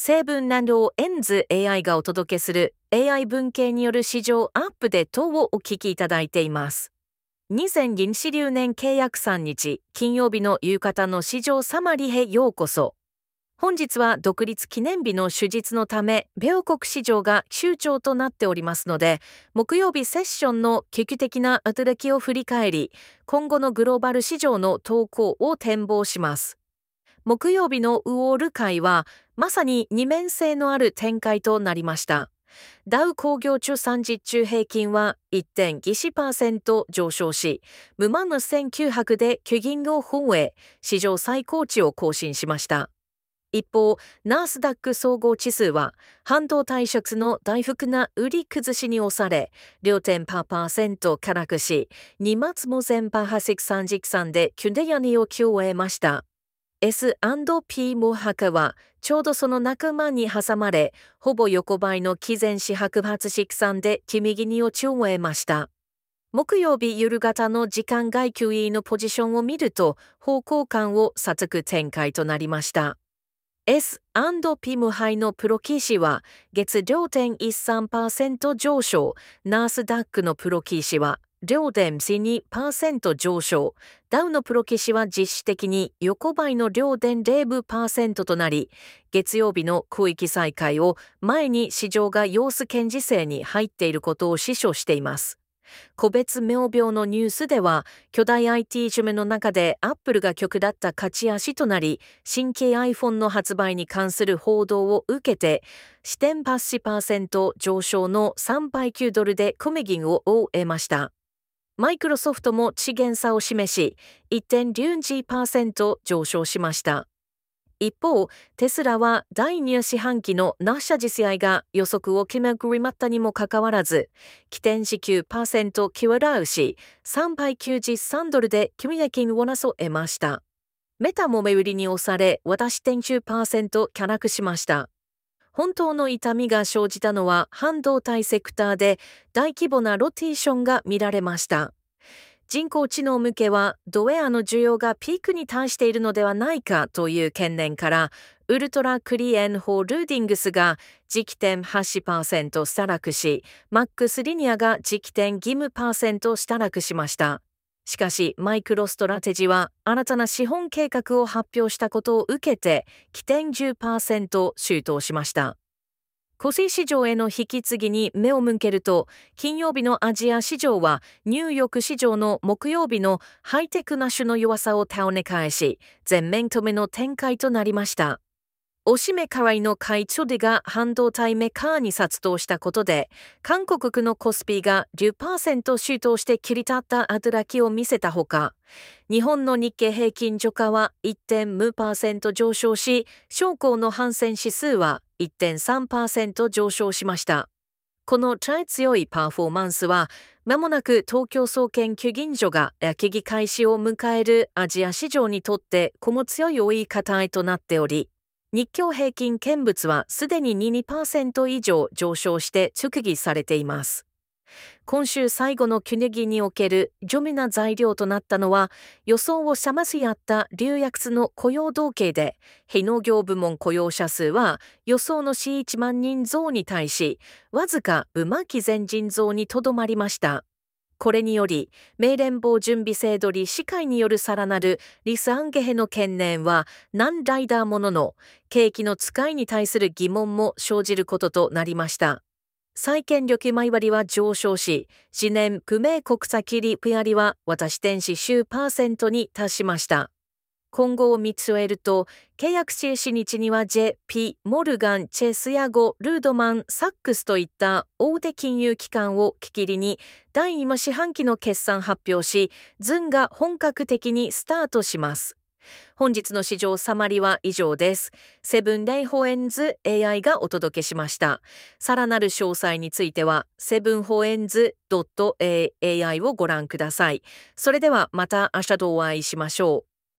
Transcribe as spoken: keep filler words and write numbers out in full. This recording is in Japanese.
セブン&エンズ エーアイ がお届けする エーアイ 文系による市場アップデートをお聞きいただいています。にせんにじゅうよねん契約さんにち金曜日の夕方の市場サマリへようこそ。本日は独立記念日の祝日のため米国市場が終調となっておりますので、木曜日セッションの危機的な働きを振り返り、今後のグローバル市場の動向を展望します。木曜日のウォール会はまさに二面性のある展開となりました。ダウ工業中さんじゅう中平均は いってんいちパーセント 上昇し、無万のせんきゅうひゃくで期限を本へ史上最高値を更新しました。一方、ナースダック総合指数は半導体色の大幅な売り崩しに押され れいてんにパーセント 下落し、にまつも全パーハシクさんじゅうさんでキュンデヤニをきを終えました。エスアンドピー モハカはちょうどその仲間に挟まれ、ほぼ横ばいの毅然四白髪色さんでき右に落ち終えました。木曜日夕方の時間外 キューイー のポジションを見ると、方向感を差く展開となりました。エスアンドピー 無敗のプロ棋士は月 れいてんいちさんパーセント 上昇、ナースダックのプロ棋士は れいてんよんにパーセント 上昇、ダウのプロ棋士は実質的に横ばいの れいてんゼロパーセント となり、月曜日の区域再開を前に市場が様子堅持勢に入っていることを示唆しています。個別名病のニュースでは、巨大 アイティー ジュメの中でアップルが極だった勝ち足となり、新規 iPhone の発売に関する報道を受けて、よんてんはちパーセント 上昇のさんばいきゅうドルでコメ銀を終えました。マイクロソフトも遅減差を示し、いってんじゅうにパーセント 上昇しました。一方、テスラは第二四半期のナッシャ実合が予測を決めくりまったにもかかわらず、起点時 きゅうパーセント 際らうし、さんばいきゅうじゅうさんドルで決め金をなそ得ました。メタも目売りに押され、わたしてんきゅうパーセント 下落しました。本当の痛みが生じたのは半導体セクターで大規模なロテーションが見られました。人工知能向けはドウェアの需要がピークに達しているのではないかという懸念から、ウルトラクリエンホールーディングスが時期点 はちパーセント 下落し、マックスリニアが時期点 ごパーセント 下落しました。しかし、マイクロストラテジは新たな資本計画を発表したことを受けて、起点 じゅっパーセント 周到しました。個性市場への引き継ぎに目を向けると、金曜日のアジア市場はニューヨーク市場の木曜日のハイテクな種の弱さを倒ね返し、全面止めの展開となりました。おしめからいの会長でが半導体メカーに殺到したことで、韓国区のコスピが じゅっパーセント 周到して切り立った働きを見せたほか、日本の日経平均株価は いってんにパーセント 上昇し、商工の反戦指数は いってんさんパーセント 上昇しました。この超強いパフォーマンスは、まもなく東京証券巨銀所が焼きぎ開始を迎えるアジア市場にとってこも強い追い方となっており、日経平均見物はすでに にパーセント 以上上昇して直撃されています。今週最後のキュネギにおけるジョミな材料となったのは、予想をさましやった流約の雇用統計で、非農業部門雇用者数は予想のしいちまんにん増に対し、わずかうまき全人増にとどまりました。これにより、米連邦準備制度理事会によるさらなるリスアンゲヘの懸念は難題だものの、景気の使いに対する疑問も生じることとなりました。債券力前割は上昇し、次年不明国債利回りは私天使じゅっパーセントに達しました。今後を見据えると、契約開始日には ジェイピー、モルガン、チェスヤゴ、ルードマン、サックスといった大手金融機関をききりに第二四半期の決算発表し、ズンが本格的にスタートします。本日の市場サマリは以上です。セブンレイホエンズ エーアイ がお届けしました。さらなる詳細については、セブンホエンズ ドット エーアイ をご覧ください。それではまた明日とお会いしましょう。